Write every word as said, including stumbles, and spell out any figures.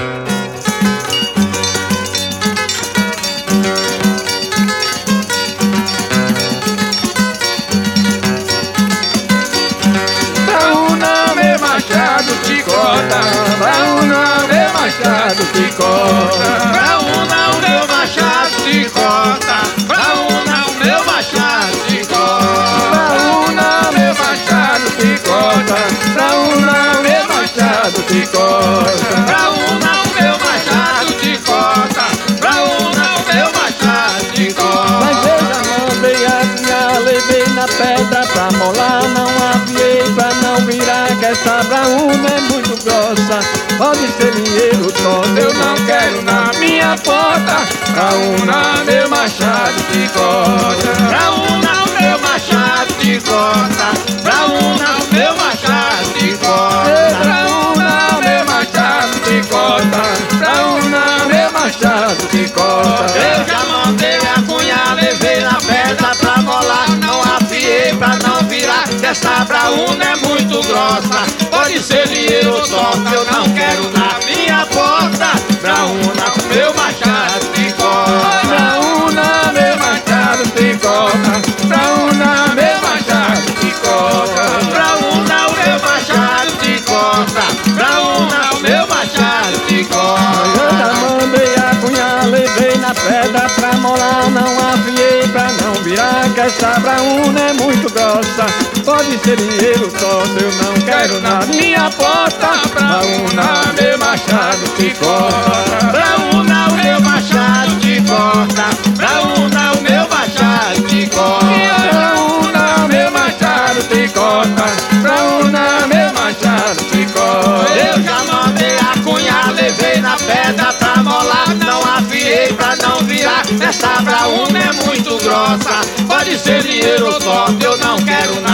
Te corta, pra um não, meu machado te corta. Pra um não, meu machado te corta. Pra um não, meu machado te corta. Pra um não, meu machado te corta. Pra um não, meu machado te corta. Pra um não, meu machado te corta. Pra um não, meu machado te corta. Mas eu já mandei afiar, levei na pedra pra molar, não afiei pra não virar, que essa braúna é muito grossa, pode ser dinheiro todo, eu não quero na minha porta. Braúna, meu machado te corta. Pra um não, meu machado te corta. Pra um não, meu machado te corta. Braúna, meu machado te corta. Braúna, meu machado te corta. Eu já mandei a cunha, levei na pedra pra molar, não afiei pra não virar, que essa braúna é muito grossa, pode ser dinheiro torto, eu não quero na minha porta. Braúna, meu machado te corta. Braúna, meu machado te corta. Braúna, meu machado te corta. Braúna, o meu machado te corta. Braúna, o meu machado te corta. Eu já mandei a cunha, levei na pedra pra molar, não afiei pra não virar, que essa braúna é muito grossa, pode ser dinheiro torto, eu não quero na minha porta. Braúna, meu machado te corta. Braúna, o meu machado te corta. Braúna, o meu machado te corta. Braúna, meu machado te corta. Braúna, meu machado te corta. Eu já mandei a cunha, levei na pedra pra molar, não afiei pra não virar, essa braúna é muito grossa, pode ser dinheiro torto, eu não quero nada.